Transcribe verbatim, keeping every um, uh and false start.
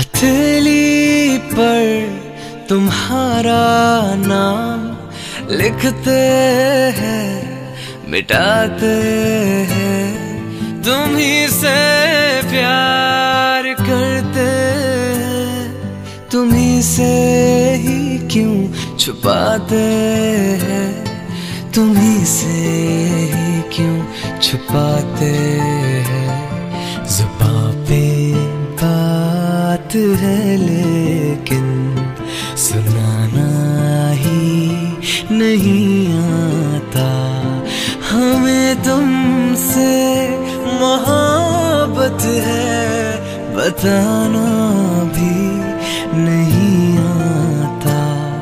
हथेली पर तुम्हारा नाम लिखते हैं, मिटाते हैं, तुम ही से प्यार करते हैं, तुम ही से ही क्यों छुपाते हैं, तुम ही से ही क्यों छुपाते हैं। ज़ुबां पे बात है लेकिन सुनाना ही नहीं आता, हमें तुमसे मोहब्बत है बताना